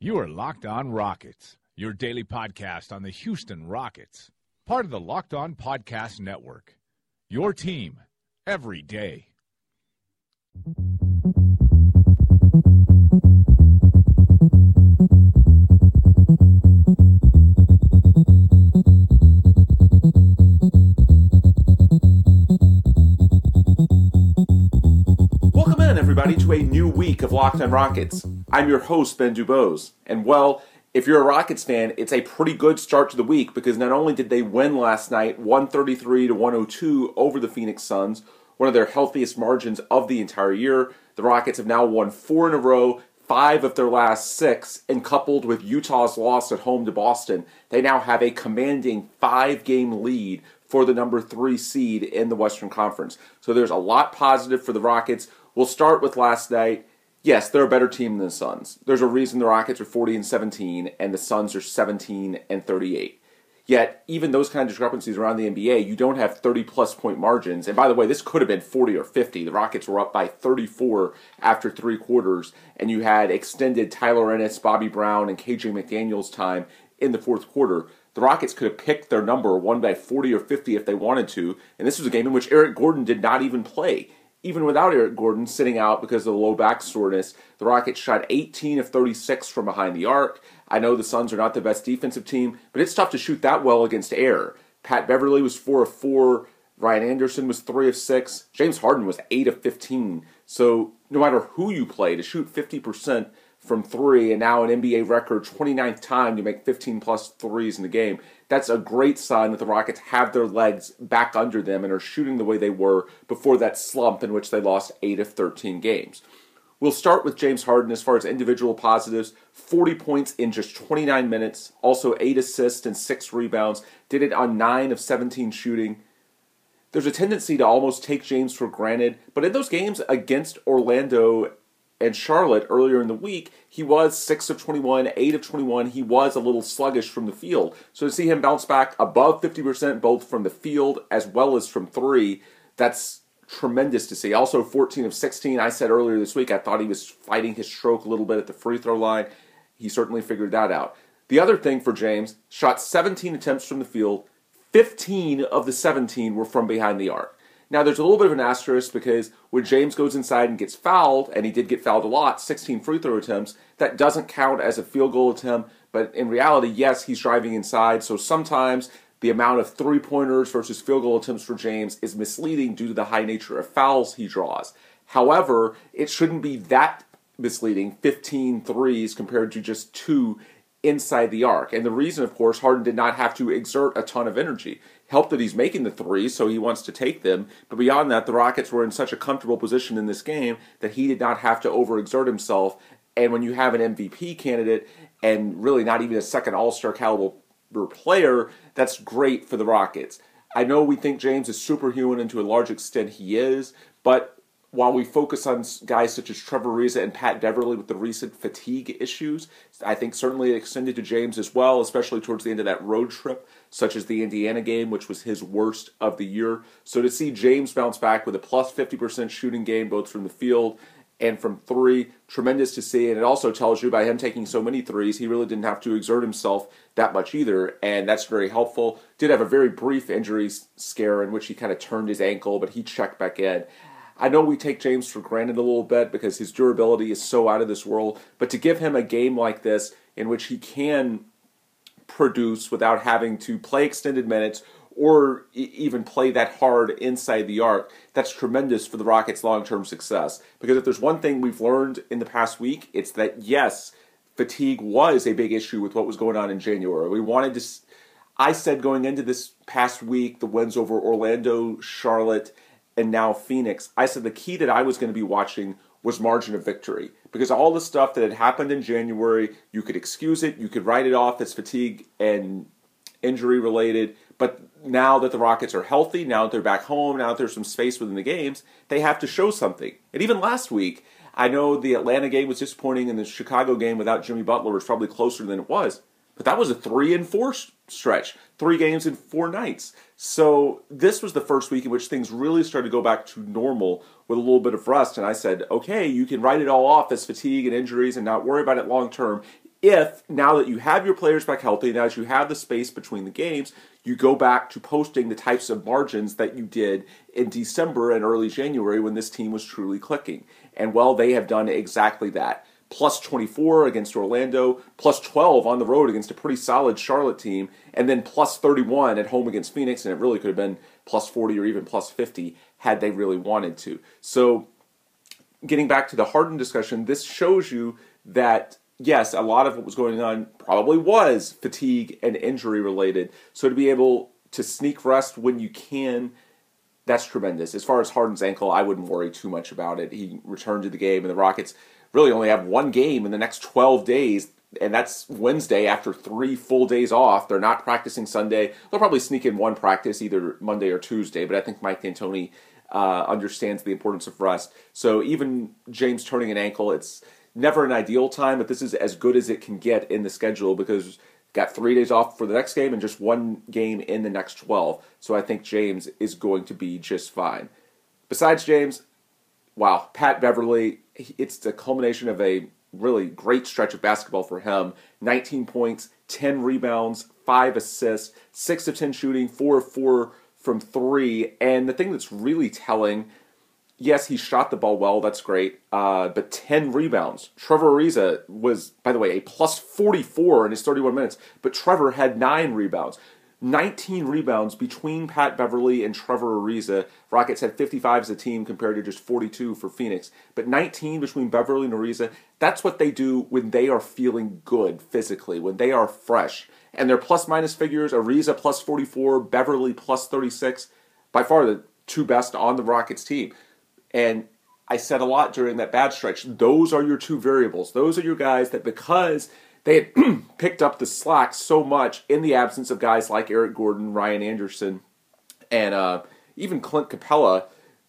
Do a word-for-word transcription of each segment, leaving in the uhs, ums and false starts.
You are Locked On Rockets, your daily podcast on the Houston Rockets. Part of the Locked On Podcast Network. Your team every day. Welcome in, everybody, to a new week of Locked On Rockets. I'm your host, Ben Dubose, and well, if you're a Rockets fan, it's a pretty good start to the week because not only did they win last night, one thirty-three to one oh two over the Phoenix Suns, one of their healthiest margins of the entire year. The Rockets have now won four in a row, five of their last six, and coupled with Utah's loss at home to Boston, they now have a commanding five-game lead for the number three seed in the Western Conference. So there's a lot positive for the Rockets. We'll start with last night. Yes, they're a better team than the Suns. There's a reason the Rockets are forty and seventeen and the Suns are seventeen and thirty-eight. Yet, even those kind of discrepancies around the N B A, you don't have thirty-plus point margins. And by the way, this could have been forty or fifty. The Rockets were up by thirty-four after three quarters, and you had extended Tyler Ennis, Bobby Brown, and K J McDaniels time in the fourth quarter. The Rockets could have picked their number, won by forty or fifty if they wanted to, and this was a game in which Eric Gordon did not even play. Even without Eric Gordon sitting out because of the low back soreness, the Rockets shot eighteen of thirty-six from behind the arc. I know the Suns are not the best defensive team, but it's tough to shoot that well against air. Pat Beverly was four of four. Ryan Anderson was three of six. James Harden was eight of fifteen. So no matter who you play, to shoot fifty percent from three, and now an N B A record twenty-ninth time to make fifteen plus threes in the game, that's a great sign that the Rockets have their legs back under them and are shooting the way they were before that slump in which they lost eight of thirteen games. We'll start with James Harden as far as individual positives. forty points in just twenty-nine minutes, also eight assists and six rebounds, did it on nine of seventeen shooting. There's a tendency to almost take James for granted, but in those games against Orlando and Charlotte earlier in the week, he was six of twenty-one, eight of twenty-one. He was a little sluggish from the field. So to see him bounce back above fifty percent both from the field as well as from three, that's tremendous to see. Also fourteen of sixteen. I said earlier this week I thought he was fighting his stroke a little bit at the free throw line. He certainly figured that out. The other thing for James, shot seventeen attempts from the field. fifteen of the seventeen were from behind the arc. Now, there's a little bit of an asterisk because when James goes inside and gets fouled, and he did get fouled a lot, sixteen free throw attempts, that doesn't count as a field goal attempt. But in reality, yes, he's driving inside. So sometimes the amount of three-pointers versus field goal attempts for James is misleading due to the high nature of fouls he draws. However, it shouldn't be that misleading, fifteen threes compared to just two inside the arc. And the reason, of course, Harden did not have to exert a ton of energy. Helped that he's making the threes, so he wants to take them. But beyond that, the Rockets were in such a comfortable position in this game that he did not have to overexert himself. And when you have an M V P candidate and really not even a second All-Star caliber player, that's great for the Rockets. I know we think James is superhuman, and to a large extent he is, but while we focus on guys such as Trevor Ariza and Pat Beverly with the recent fatigue issues, I think certainly it extended to James as well, especially towards the end of that road trip, such as the Indiana game, which was his worst of the year. So to see James bounce back with a plus fifty percent shooting game, both from the field and from three, tremendous to see. And it also tells you by him taking so many threes, he really didn't have to exert himself that much either, and that's very helpful. Did have a very brief injury scare in which he kind of turned his ankle, but he checked back in. I know we take James for granted a little bit because his durability is so out of this world, but to give him a game like this in which he can produce without having to play extended minutes or e- even play that hard inside the arc, that's tremendous for the Rockets' long-term success. Because if there's one thing we've learned in the past week, it's that, yes, fatigue was a big issue with what was going on in January. We wanted to... I said going into this past week, the wins over Orlando, Charlotte, and now Phoenix, I said the key that I was going to be watching was margin of victory. Because all the stuff that had happened in January, you could excuse it, you could write it off as fatigue and injury related, but now that the Rockets are healthy, now that they're back home, now that there's some space within the games, they have to show something. And even last week, I know the Atlanta game was disappointing and the Chicago game without Jimmy Butler was probably closer than it was. But that was a three and four stretch, three games in four nights. So this was the first week in which things really started to go back to normal with a little bit of rest. And I said, okay, you can write it all off as fatigue and injuries and not worry about it long term. if, now that you have your players back healthy, now that you have the space between the games, you go back to posting the types of margins that you did in December and early January when this team was truly clicking. And, well, they have done exactly that. Plus twenty-four against Orlando, plus twelve on the road against a pretty solid Charlotte team, and then plus thirty-one at home against Phoenix, and it really could have been plus forty or even plus fifty had they really wanted to. So, getting back to the Harden discussion, this shows you that, yes, a lot of what was going on probably was fatigue and injury related. So to be able to sneak rest when you can, that's tremendous. As far as Harden's ankle, I wouldn't worry too much about it. He returned to the game, and the Rockets really only have one game in the next twelve days, and that's Wednesday after three full days off. They're not practicing Sunday. They'll probably sneak in one practice either Monday or Tuesday, but I think Mike D'Antoni uh, understands the importance of rest. So even James turning an ankle, it's never an ideal time, but this is as good as it can get in the schedule because got three days off for the next game and just one game in the next twelve. So I think James is going to be just fine. Besides James, wow, Pat Beverly, it's the culmination of a really great stretch of basketball for him. nineteen points, ten rebounds, five assists, six of ten shooting, four of four from three. And the thing that's really telling, yes, he shot the ball well, that's great, uh, but ten rebounds. Trevor Ariza was, by the way, a plus forty-four in his thirty-one minutes, but Trevor had nine rebounds. nineteen rebounds between Pat Beverly and Trevor Ariza. Rockets had fifty-five as a team compared to just forty-two for Phoenix. But nineteen between Beverly and Ariza, that's what they do when they are feeling good physically, when they are fresh. And their plus-minus figures, Ariza plus forty-four, Beverly plus thirty-six, by far the two best on the Rockets team. And I said a lot during that bad stretch, those are your two variables. Those are your guys that because they had picked up the slack so much in the absence of guys like Eric Gordon, Ryan Anderson, and uh, even Clint Capella,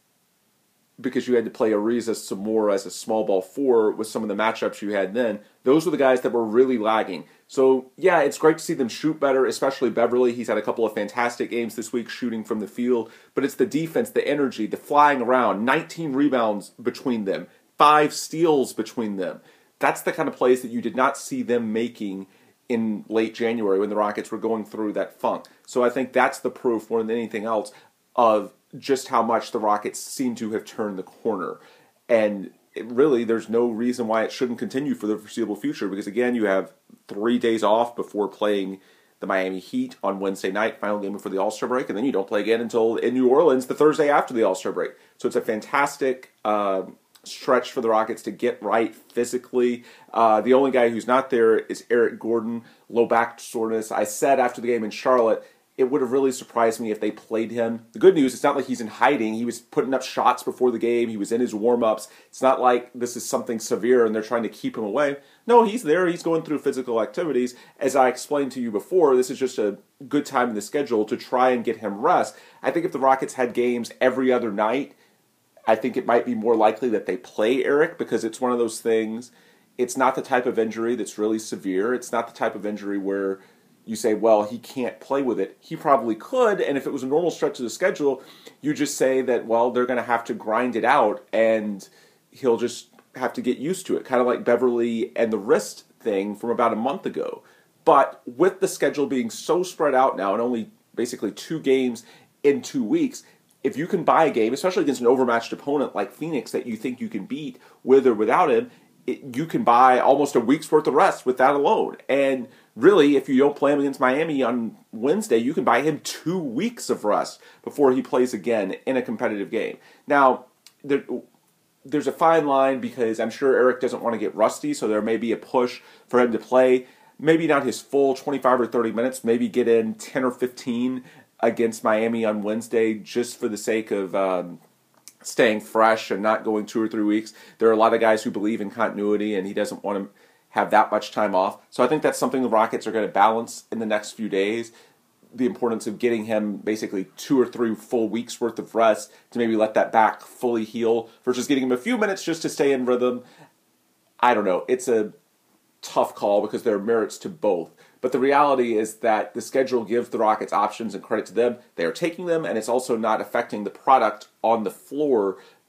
because you had to play Ariza some more as a small ball four with some of the matchups you had then. Those were the guys that were really lagging. So, yeah, it's great to see them shoot better, especially Beverly. He's had a couple of fantastic games this week shooting from the field. But it's the defense, the energy, the flying around, nineteen rebounds between them, five steals between them. That's the kind of plays that you did not see them making in late January when the Rockets were going through that funk. So I think that's the proof more than anything else of just how much the Rockets seem to have turned the corner. And it really, there's no reason why it shouldn't continue for the foreseeable future because, again, you have three days off before playing the Miami Heat on Wednesday night, final game before the All-Star break, and then you don't play again until in New Orleans the Thursday after the All-Star break. So it's a fantastic uh, stretch for the Rockets to get right physically. Uh, the only guy who's not there is Eric Gordon, low back soreness. I said after the game in Charlotte, it would have really surprised me if they played him. The good news, it's not like he's in hiding. He was putting up shots before the game. He was in his warm-ups. It's not like this is something severe and they're trying to keep him away. No, he's there. He's going through physical activities. As I explained to you before, this is just a good time in the schedule to try and get him rest. I think if the Rockets had games every other night, I think it might be more likely that they play Eric because it's one of those things. It's not the type of injury that's really severe. It's not the type of injury where you say, well, he can't play with it. He probably could, and if it was a normal stretch of the schedule, you just say that, well, they're going to have to grind it out, and he'll just have to get used to it, kind of like Beverly and the wrist thing from about a month ago. But with the schedule being so spread out now, and only basically two games in two weeks, if you can buy a game, especially against an overmatched opponent like Phoenix that you think you can beat with or without him, it, you can buy almost a week's worth of rest with that alone. And really, if you don't play him against Miami on Wednesday, you can buy him two weeks of rest before he plays again in a competitive game. Now, there, there's a fine line because I'm sure Eric doesn't want to get rusty, so there may be a push for him to play. Maybe not his full twenty-five or thirty minutes, maybe get in ten or fifteen against Miami on Wednesday just for the sake of um, staying fresh and not going two or three weeks. There are a lot of guys who believe in continuity, and he doesn't want to have that much time off. So I think that's something the Rockets are going to balance in the next few days, the importance of getting him basically two or three full weeks worth of rest to maybe let that back fully heal versus getting him a few minutes just to stay in rhythm. I don't know. It's a tough call because there are merits to both. But the reality is that the schedule gives the Rockets options, and credit to them. They are taking them, and it's also not affecting the product on the floor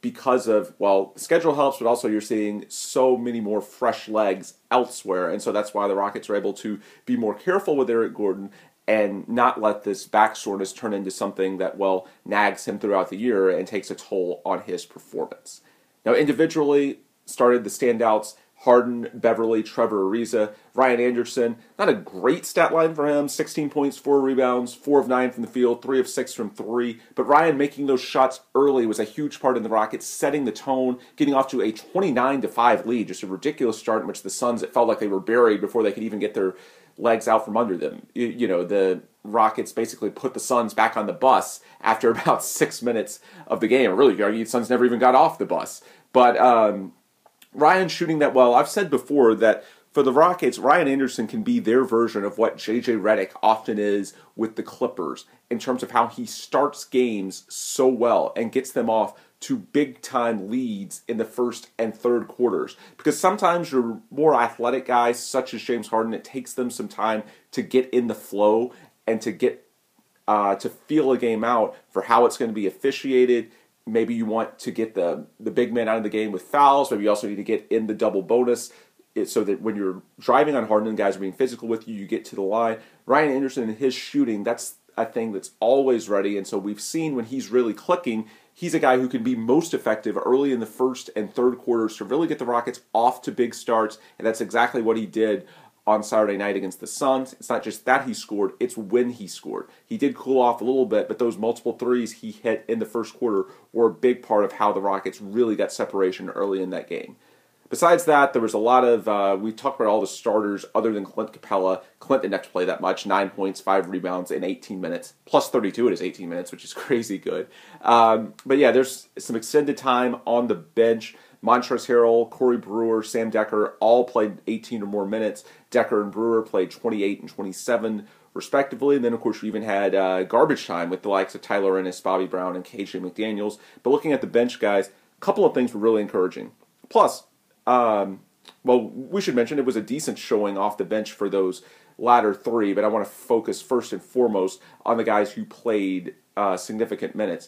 because of, well, schedule helps, but also you're seeing so many more fresh legs elsewhere. And so that's why the Rockets are able to be more careful with Eric Gordon and not let this back soreness turn into something that, well, nags him throughout the year and takes a toll on his performance. Now, individually, started the standouts: Harden, Beverly, Trevor Ariza. Ryan Anderson, not a great stat line for him, sixteen points, four rebounds, four of nine from the field, three of six from three. But Ryan making those shots early was a huge part in the Rockets, setting the tone, getting off to a twenty-nine to five lead, just a ridiculous start in which the Suns, it felt like they were buried before they could even get their legs out from under them. You, you know, the Rockets basically put the Suns back on the bus after about six minutes of the game. Really, you could argue the Suns never even got off the bus. But um, Ryan shooting that well. I've said before that for the Rockets, Ryan Anderson can be their version of what J J Redick often is with the Clippers in terms of how he starts games so well and gets them off to big-time leads in the first and third quarters. Because sometimes your more athletic guys, such as James Harden, it takes them some time to get in the flow and to get uh, to feel a game out for how it's going to be officiated. Maybe you want to get the, the big man out of the game with fouls. Maybe you also need to get in the double bonus so that when you're driving on Harden and guys are being physical with you, you get to the line. Ryan Anderson and his shooting, that's a thing that's always ready. And so we've seen when he's really clicking, he's a guy who can be most effective early in the first and third quarters to really get the Rockets off to big starts. And that's exactly what he did on Saturday night against the Suns. It's not just that he scored, it's when he scored. He did cool off a little bit, but those multiple threes he hit in the first quarter were a big part of how the Rockets really got separation early in that game. Besides that, there was a lot of, uh, we talked about all the starters other than Clint Capella. Clint didn't have to play that much, nine points, five rebounds in eighteen minutes, plus thirty-two in his eighteen minutes, which is crazy good. Um, but yeah, there's some extended time on the bench. Montrezl Harrell, Corey Brewer, Sam Decker all played eighteen or more minutes. Decker and Brewer played twenty-eight and twenty-seven respectively. And then, of course, we even had uh, garbage time with the likes of Tyler Ennis, Bobby Brown, and K J McDaniels. But looking at the bench guys, a couple of things were really encouraging. Plus, um, well, we should mention it was a decent showing off the bench for those latter three, but I want to focus first and foremost on the guys who played uh, significant minutes.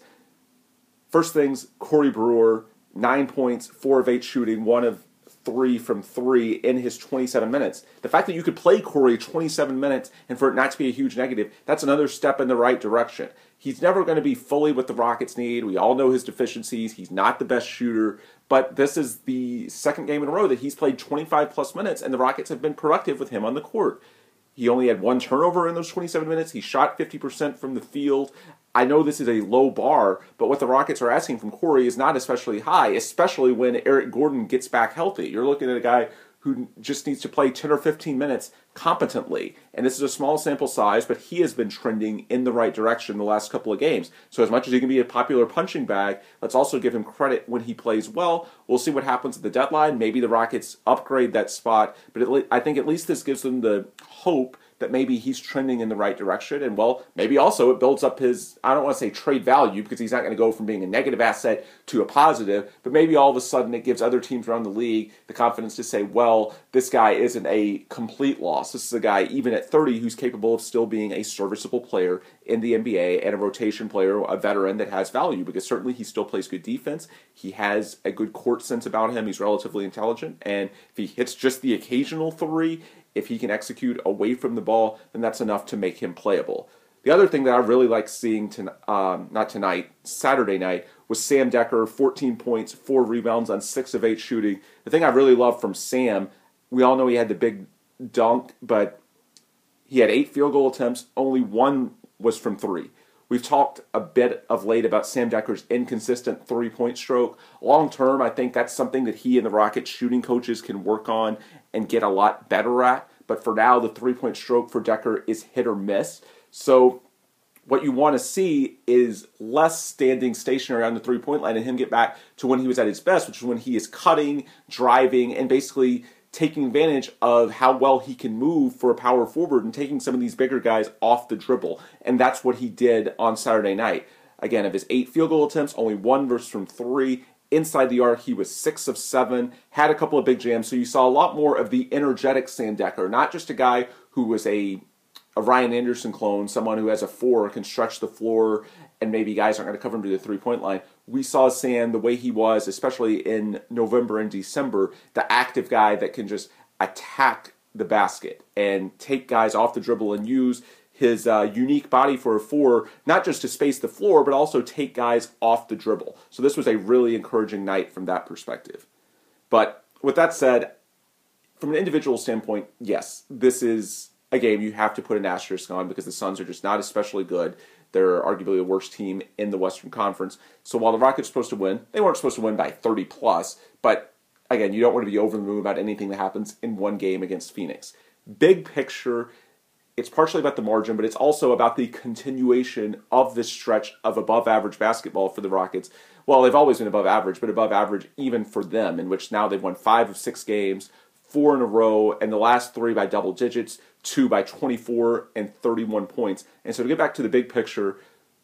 First things, Corey Brewer, nine points, four of eight shooting, one of three from three in his twenty-seven minutes. The fact that you could play Corey twenty-seven minutes and for it not to be a huge negative, that's another step in the right direction. He's never going to be fully what the Rockets need. We all know his deficiencies. He's not the best shooter, but this is the second game in a row that he's played twenty-five plus minutes, and the Rockets have been productive with him on the court. He only had one turnover in those twenty-seven minutes. He shot fifty percent from the field. I know this is a low bar, but what the Rockets are asking from Corey is not especially high, especially when Eric Gordon gets back healthy. You're looking at a guy who just needs to play ten or fifteen minutes competently. And this is a small sample size, but he has been trending in the right direction the last couple of games. So as much as he can be a popular punching bag, let's also give him credit when he plays well. We'll see what happens at the deadline. Maybe the Rockets upgrade that spot, but at le- I think at least this gives them the hope that maybe he's trending in the right direction. And, well, maybe also it builds up his, I don't want to say trade value, because he's not going to go from being a negative asset to a positive, but maybe all of a sudden it gives other teams around the league the confidence to say, well, this guy isn't a complete loss. This is a guy, even at thirty, who's capable of still being a serviceable player in the N B A and a rotation player, a veteran that has value, because certainly he still plays good defense. He has a good court sense about him. He's relatively intelligent. And if he hits just the occasional three, if he can execute away from the ball, then that's enough to make him playable. The other thing that I really like seeing, to, um, not tonight, Saturday night, was Sam Decker, fourteen points, four rebounds on six of eight shooting. The thing I really love from Sam, we all know he had the big dunk, but he had eight field goal attempts, only one was from three. We've talked a bit of late about Sam Decker's inconsistent three-point stroke. Long term, I think that's something that he and the Rockets shooting coaches can work on and get a lot better at. But for now, the three-point stroke for Decker is hit or miss. So what you want to see is less standing stationary on the three-point line and him get back to when he was at his best, which is when he is cutting, driving, and basically taking advantage of how well he can move for a power forward and taking some of these bigger guys off the dribble. And that's what he did on Saturday night. Again, of his eight field goal attempts, only one was from three. Inside the arc, he was six of seven, had a couple of big jams. So you saw a lot more of the energetic Sam Decker, not just a guy who was a, a Ryan Anderson clone, someone who has a four, can stretch the floor, and maybe guys aren't going to cover him to the three-point line. we saw Sam the way he was, especially in November and December, the active guy that can just attack the basket and take guys off the dribble and use his uh, unique body for a four, not just to space the floor, but also take guys off the dribble. So this was a really encouraging night from that perspective. But with that said, from an individual standpoint, yes, this is a game you have to put an asterisk on because the Suns are just not especially good. They're arguably the worst team in the Western Conference. So while the Rockets are supposed to win, they weren't supposed to win by thirty plus. But again, you don't want to be over the moon about anything that happens in one game against Phoenix. Big picture, it's partially about the margin, but it's also about the continuation of this stretch of above-average basketball for the Rockets. Well, they've always been above average, but above average even for them, in which now they've won five of six games, four in a row, and the last three by double digits, two by twenty-four and thirty-one points. And so to get back to the big picture,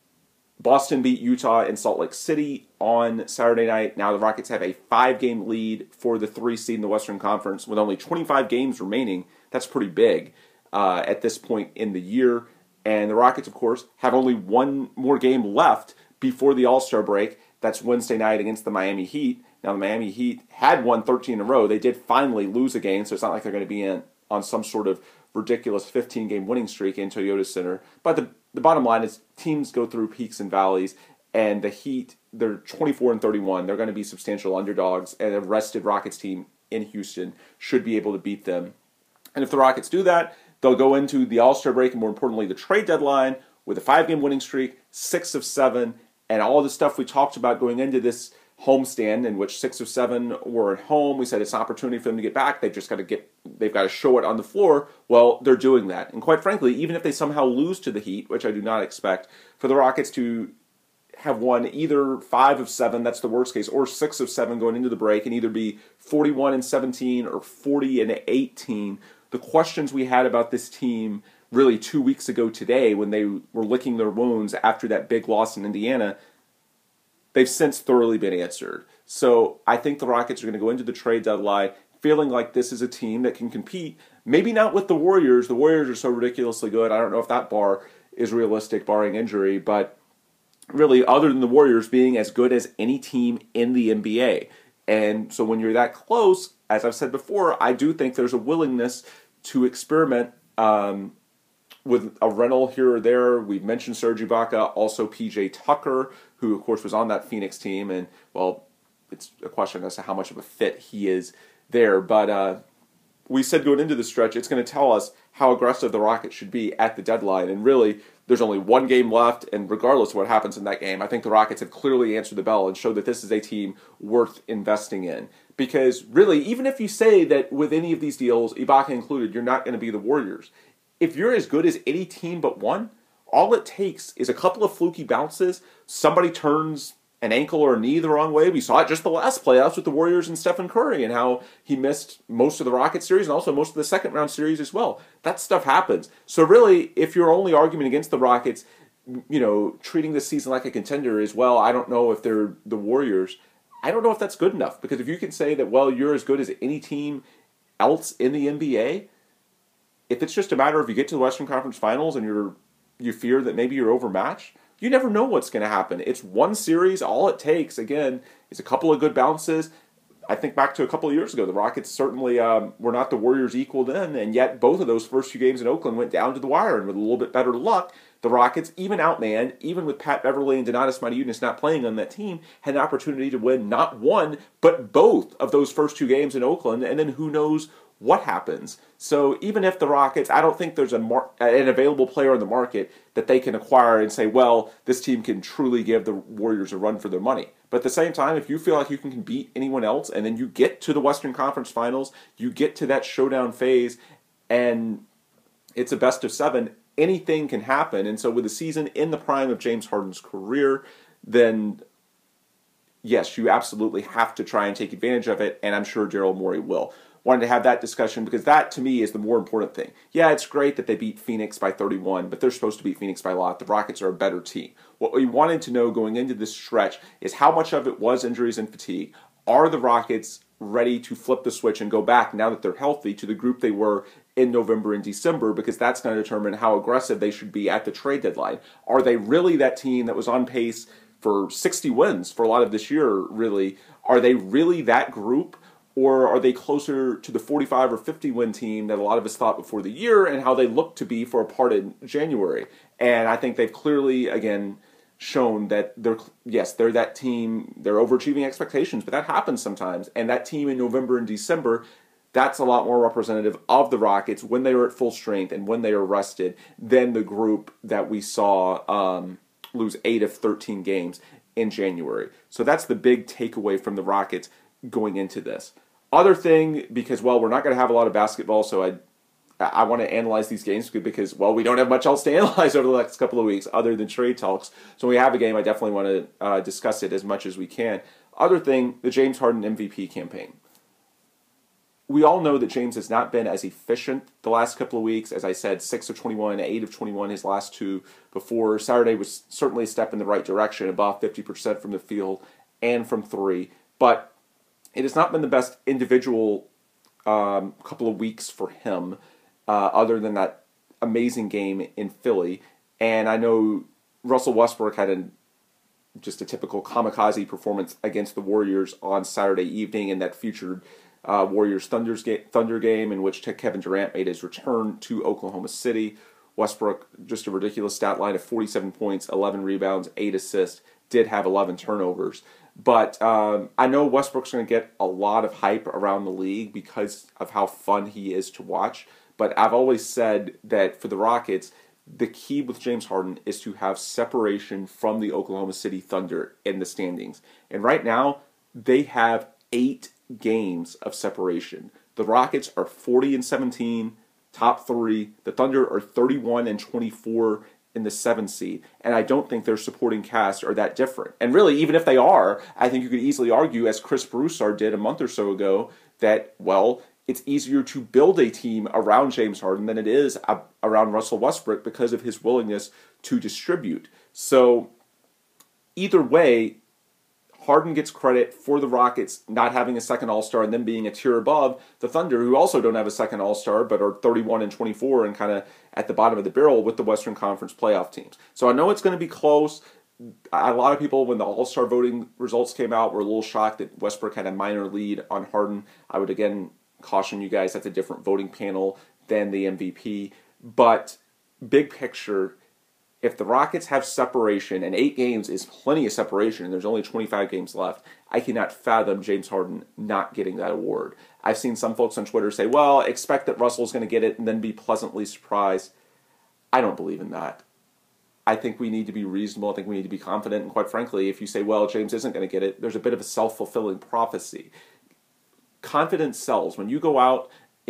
Boston beat Utah in Salt Lake City on Saturday night. Now the Rockets have a five-game lead for the three seed in the Western Conference with only twenty-five games remaining. That's pretty big uh, at this point in the year. And the Rockets, of course, have only one more game left before the All-Star break. That's Wednesday night against the Miami Heat. Now the Miami Heat had won thirteen in a row. They did finally lose a game, so it's not like they're going to be in on some sort of ridiculous fifteen-game winning streak in Toyota Center. But the, the bottom line is teams go through peaks and valleys, and the Heat, they're twenty-four and thirty-one. They're going to be substantial underdogs, and a rested Rockets team in Houston should be able to beat them. And if the Rockets do that, they'll go into the All-Star break, and more importantly, the trade deadline with a five-game winning streak, six of seven, and all the stuff we talked about going into this homestand, in which six of seven were at home. We said it's an opportunity for them to get back. They've just got to get, they've got to show it on the floor. Well, they're doing that. And quite frankly, even if they somehow lose to the Heat, which I do not expect, for the Rockets to have won either five of seven, that's the worst case, or six of seven going into the break, and either be forty-one and seventeen or forty and eighteen. The questions we had about this team really two weeks ago today when they were licking their wounds after that big loss in Indiana, they've since thoroughly been answered. So I think the Rockets are going to go into the trade deadline feeling like this is a team that can compete, maybe not with the Warriors. The Warriors are so ridiculously good. I don't know if that bar is realistic, barring injury, but really other than the Warriors being as good as any team in the N B A. And so when you're that close, as I've said before, I do think there's a willingness to experiment um, with a rental here or there. We've mentioned Serge Ibaka, also P J Tucker, who of course was on that Phoenix team, and well, it's a question as to how much of a fit he is there. But uh, we said going into the stretch, it's going to tell us how aggressive the Rockets should be at the deadline. And really, there's only one game left, and regardless of what happens in that game, I think the Rockets have clearly answered the bell and showed that this is a team worth investing in. Because really, even if you say that with any of these deals, Ibaka included, you're not going to be the Warriors, if you're as good as any team but one, all it takes is a couple of fluky bounces, somebody turns an ankle or a knee the wrong way. We saw it just the last playoffs with the Warriors and Stephen Curry and how he missed most of the Rockets series and also most of the second round series as well. That stuff happens. So really, if your only argument against the Rockets, you know, treating this season like a contender is, well, I don't know if they're the Warriors, I don't know if that's good enough. Because if you can say that, well, you're as good as any team else in the N B A, if it's just a matter of you get to the Western Conference Finals and you're you fear that maybe you're overmatched, you never know what's going to happen. It's one series. All it takes, again, is a couple of good bounces. I think back to a couple of years ago, the Rockets certainly um, were not the Warriors equal then, and yet both of those first few games in Oakland went down to the wire, and with a little bit better luck, the Rockets, even outmanned, even with Pat Beverly and Donatas Motiejunas not playing on that team, had an opportunity to win not one, but both of those first two games in Oakland, and then who knows what happens. So even if the Rockets, I don't think there's a mar- an available player in the market that they can acquire and say, well, this team can truly give the Warriors a run for their money. But at the same time, if you feel like you can beat anyone else and then you get to the Western Conference Finals, you get to that showdown phase, and it's a best of seven, anything can happen. And so with the season in the prime of James Harden's career, then yes, you absolutely have to try and take advantage of it, and I'm sure Daryl Morey will. Wanted to have that discussion because that, to me, is the more important thing. Yeah, it's great that they beat Phoenix by thirty-one, but they're supposed to beat Phoenix by a lot. The Rockets are a better team. What we wanted to know going into this stretch is how much of it was injuries and fatigue. Are the Rockets ready to flip the switch and go back, now that they're healthy, to the group they were in November and December? Because that's going to determine how aggressive they should be at the trade deadline. Are they really that team that was on pace for sixty wins for a lot of this year, really. Are they really that group? Or are they closer to the forty-five or fifty win team that a lot of us thought before the year and how they look to be for a part in January? And I think they've clearly, again, shown that they're, yes, they're that team, they're overachieving expectations, but that happens sometimes. And that team in November and December, that's a lot more representative of the Rockets when they are at full strength and when they are rested than the group that we saw um, lose eight of thirteen games in January. So that's the big takeaway from the Rockets going into this. Other thing, because, well, we're not going to have a lot of basketball, so I I want to analyze these games because, well, we don't have much else to analyze over the next couple of weeks other than trade talks. So when we have a game, I definitely want to uh, discuss it as much as we can. Other thing, the James Harden M V P campaign. We all know that James has not been as efficient the last couple of weeks. As I said, six of twenty-one, eight of twenty-one his last two before. Saturday was certainly a step in the right direction, above fifty percent from the field and from three. But it has not been the best individual um, couple of weeks for him, uh, other than that amazing game in Philly. And I know Russell Westbrook had a, just a typical kamikaze performance against the Warriors on Saturday evening, and that featured uh, Warriors Thunder's ga- Thunder game in which Kevin Durant made his return to Oklahoma City. Westbrook, just a ridiculous stat line of forty-seven points, eleven rebounds, eight assists, did have eleven turnovers. But um, I know Westbrook's going to get a lot of hype around the league because of how fun he is to watch. But I've always said that for the Rockets, the key with James Harden is to have separation from the Oklahoma City Thunder in the standings. And right now, they have eight games of separation. The Rockets are forty and seventeen, top three. The Thunder are thirty-one and twenty-four in the seventh seed, and I don't think their supporting cast are that different. And really, even if they are, I think you could easily argue, as Chris Broussard did a month or so ago, that, well, it's easier to build a team around James Harden than it is around Russell Westbrook because of his willingness to distribute. So, either way, Harden gets credit for the Rockets not having a second All-Star and then being a tier above the Thunder, who also don't have a second All-Star but are thirty-one and twenty-four and kind of at the bottom of the barrel with the Western Conference playoff teams. So I know it's going to be close. A lot of people, when the All-Star voting results came out, were a little shocked that Westbrook had a minor lead on Harden. I would, again, caution you guys, that's a different voting panel than the M V P. But big picture, if the Rockets have separation, and eight games is plenty of separation, and there's only twenty-five games left, I cannot fathom James Harden not getting that award. I've seen some folks on Twitter say, well, expect that Russell's going to get it and then be pleasantly surprised. I don't believe in that. I think we need to be reasonable. I think we need to be confident. And quite frankly, if you say, well, James isn't going to get it, there's a bit of a self-fulfilling prophecy. Confidence sells. When you go out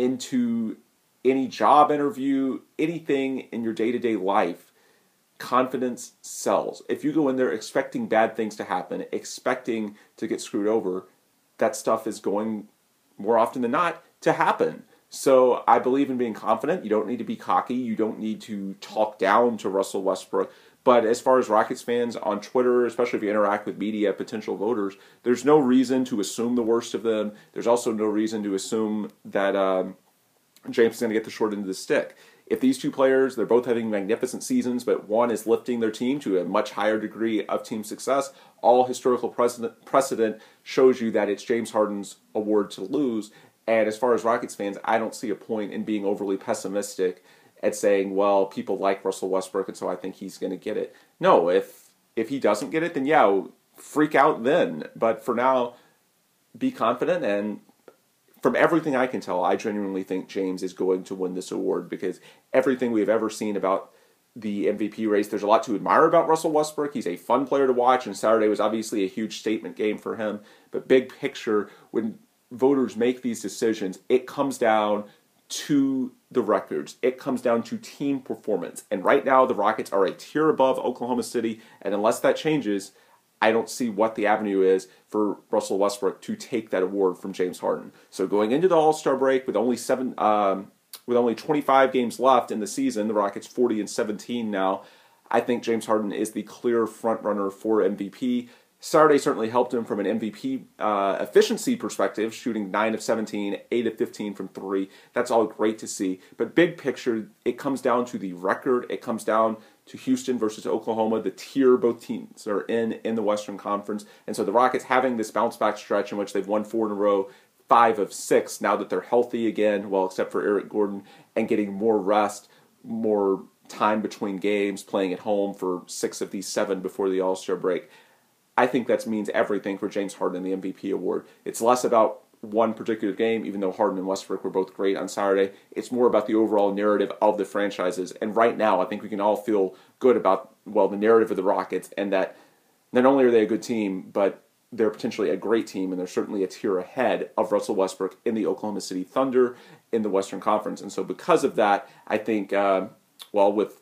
into any job interview, anything in your day-to-day life, confidence sells. If you go in there expecting bad things to happen, expecting to get screwed over, that stuff is going, more often than not, to happen. So I believe in being confident. You don't need to be cocky. You don't need to talk down to Russell Westbrook. But as far as Rockets fans on Twitter, especially if you interact with media, potential voters, there's no reason to assume the worst of them. There's also no reason to assume that um, James is going to get the short end of the stick. If these two players, they're both having magnificent seasons, but one is lifting their team to a much higher degree of team success, all historical precedent, precedent shows you that it's James Harden's award to lose. And as far as Rockets fans, I don't see a point in being overly pessimistic at saying, well, people like Russell Westbrook, and so I think he's going to get it. No, if if he doesn't get it, then yeah, freak out then. But for now, be confident, and from everything I can tell, I genuinely think James is going to win this award because everything we've ever seen about the M V P race, there's a lot to admire about Russell Westbrook. He's a fun player to watch, and Saturday was obviously a huge statement game for him. But big picture, when voters make these decisions, it comes down to the records. It comes down to team performance. And right now, the Rockets are a tier above Oklahoma City, and unless that changes, I don't see what the avenue is for Russell Westbrook to take that award from James Harden. So going into the All-Star break with only seven, um, with only twenty-five games left in the season, the Rockets forty and seventeen now, I think James Harden is the clear front runner for M V P. Saturday certainly helped him from an M V P uh, efficiency perspective, shooting nine of seventeen, eight of fifteen from three. That's all great to see. But big picture, it comes down to the record. It comes down to Houston versus Oklahoma, the tier both teams are in in the Western Conference. And so the Rockets having this bounce-back stretch in which they've won four in a row, five of six, now that they're healthy again, well, except for Eric Gordon, and getting more rest, more time between games, playing at home for six of these seven before the All-Star break. I think that means everything for James Harden in the M V P award. It's less about one particular game, even though Harden and Westbrook were both great on Saturday. It's more about the overall narrative of the franchises. And right now, I think we can all feel good about, well, the narrative of the Rockets, and that not only are they a good team, but they're potentially a great team, and they're certainly a tier ahead of Russell Westbrook in the Oklahoma City Thunder in the Western Conference. And so because of that, I think, uh, well, with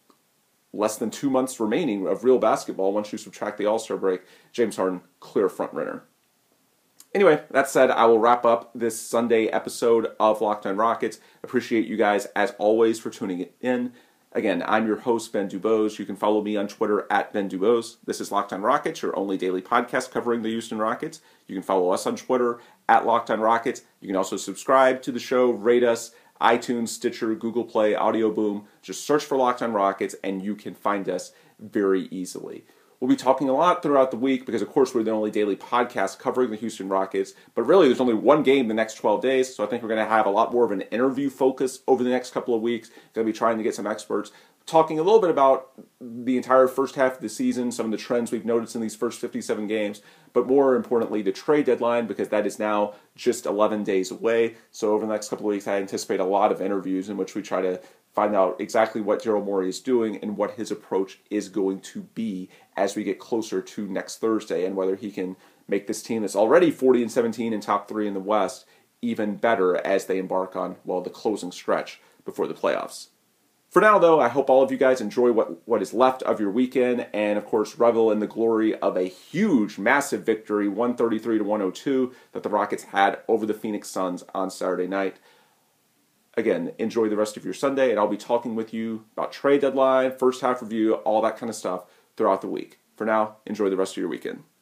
less than two months remaining of real basketball, once you subtract the All-Star break, James Harden, clear front-runner. Anyway, that said, I will wrap up this Sunday episode of Locked On Rockets. Appreciate you guys, as always, for tuning in. Again, I'm your host, Ben Dubose. You can follow me on Twitter at Ben Dubose. This is Locked On Rockets, your only daily podcast covering the Houston Rockets. You can follow us on Twitter at Locked On Rockets. You can also subscribe to the show, rate us, iTunes, Stitcher, Google Play, Audio Boom. Just search for Locked On Rockets, and you can find us very easily. We'll be talking a lot throughout the week because, of course, we're the only daily podcast covering the Houston Rockets. But really, there's only one game the next twelve days, so I think we're going to have a lot more of an interview focus over the next couple of weeks. Going to be trying to get some experts talking a little bit about the entire first half of the season, some of the trends we've noticed in these first fifty-seven games, but more importantly, the trade deadline, because that is now just eleven days away. So over the next couple of weeks, I anticipate a lot of interviews in which we try to find out exactly what Daryl Morey is doing and what his approach is going to be as we get closer to next Thursday, and whether he can make this team that's already forty and seventeen and top three in the West even better as they embark on, well, the closing stretch before the playoffs. For now, though, I hope all of you guys enjoy what, what is left of your weekend, and of course revel in the glory of a huge, massive victory, one thirty-three to one oh two, that the Rockets had over the Phoenix Suns on Saturday night. Again, enjoy the rest of your Sunday, and I'll be talking with you about trade deadline, first half review, all that kind of stuff throughout the week. For now, enjoy the rest of your weekend.